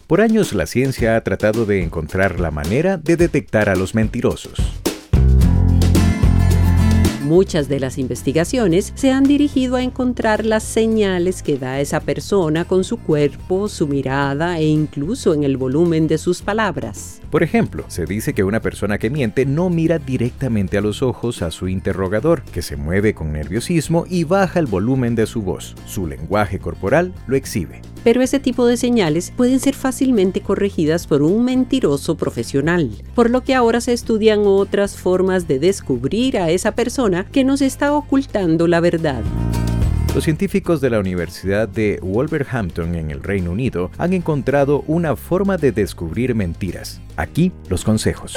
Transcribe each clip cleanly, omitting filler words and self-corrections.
Por años la ciencia ha tratado de encontrar la manera de detectar a los mentirosos. Muchas de las investigaciones se han dirigido a encontrar las señales que da esa persona con su cuerpo, su mirada e incluso en el volumen de sus palabras. Por ejemplo, se dice que una persona que miente no mira directamente a los ojos a su interrogador, que se mueve con nerviosismo y baja el volumen de su voz. Su lenguaje corporal lo exhibe. Pero ese tipo de señales pueden ser fácilmente corregidas por un mentiroso profesional, por lo que ahora se estudian otras formas de descubrir a esa persona que nos está ocultando la verdad. Los científicos de la Universidad de Wolverhampton en el Reino Unido han encontrado una forma de descubrir mentiras. Aquí los consejos.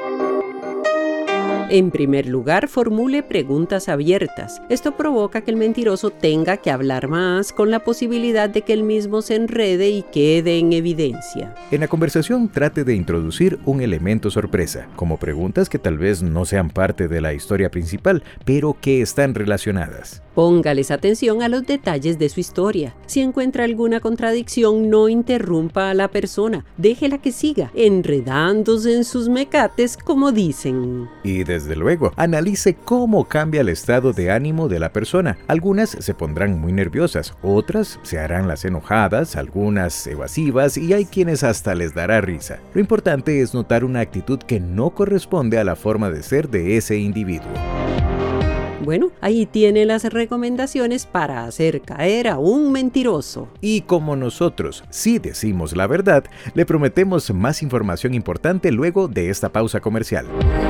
En primer lugar, formule preguntas abiertas. Esto provoca que el mentiroso tenga que hablar más, con la posibilidad de que él mismo se enrede y quede en evidencia. En la conversación trate de introducir un elemento sorpresa, como preguntas que tal vez no sean parte de la historia principal, pero que están relacionadas. Póngales atención a los detalles de su historia. Si encuentra alguna contradicción, no interrumpa a la persona. Déjela que siga, enredándose en sus mecates, como dicen. Y desde luego, analice cómo cambia el estado de ánimo de la persona. Algunas se pondrán muy nerviosas, otras se harán las enojadas, algunas evasivas y hay quienes hasta les dará risa. Lo importante es notar una actitud que no corresponde a la forma de ser de ese individuo. Bueno, ahí tiene las recomendaciones para hacer caer a un mentiroso. Y como nosotros sí decimos la verdad, le prometemos más información importante luego de esta pausa comercial.